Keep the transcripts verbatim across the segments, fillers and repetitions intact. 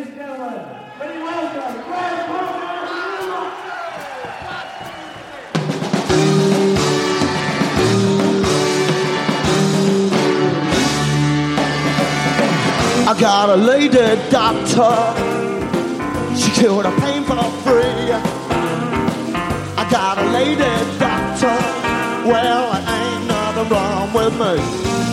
ladies and gentlemen, please welcome Greg Parker. I got a lady doctor, she cured the pain for free. I got a lady doctor, well, ain't nothing wrong with me.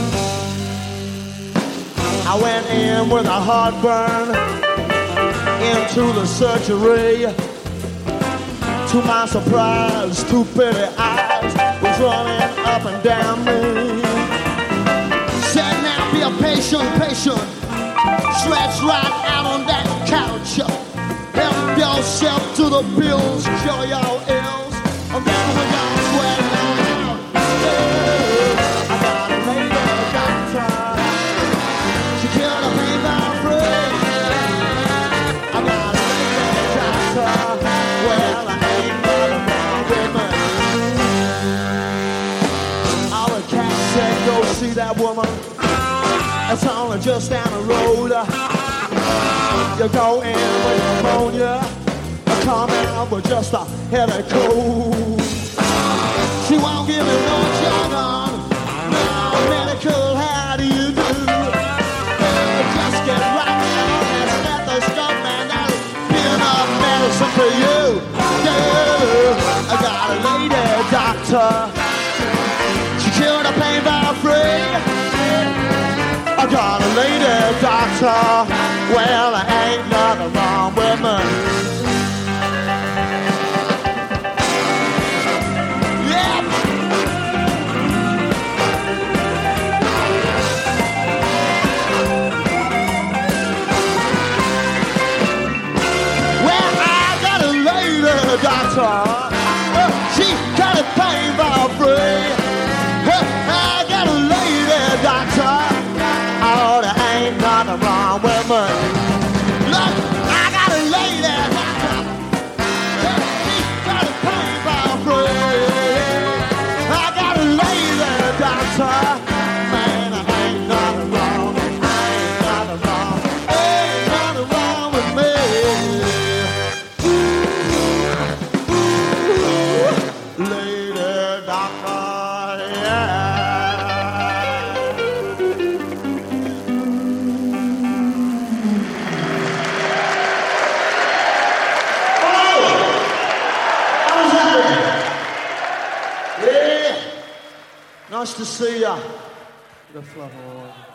I went in with a heartburn into the surgery. To my surprise, two pretty eyes was running up and down me. Said now be a patient, patient. Stretch right out on that couch. Help yourself to the pills, cure your ills. I'm down with y'all sweat now. I got a lady doctor, she cured the pain for free. I got a lady doctor, well, I ain't nothing wrong with me. All the cats said go see that woman. It's only just down the road. You go in with pneumonia, come out with just a headache cold. She won't give me no jargon, no medical, how do you do? Just get right on that stethoscope, man, that'll be enough medicine for you. Yeah, I got a lady doctor, she cured the pain for free. I got a lady doctor, well, there ain't nothing wrong with me. Yeah. Well, I got a lady doctor, she got a pain for free. I got a lady doctor, oh, there ain't nothing wrong with me. Look, I got a lady doctor, she got a pain for free. I got a lady doctor, man, there ain't nothing wrong, ain't nothing wrong, ain't nothing wrong with me. Ooh, lady doctor, yeah. Nice to see ya. The flower.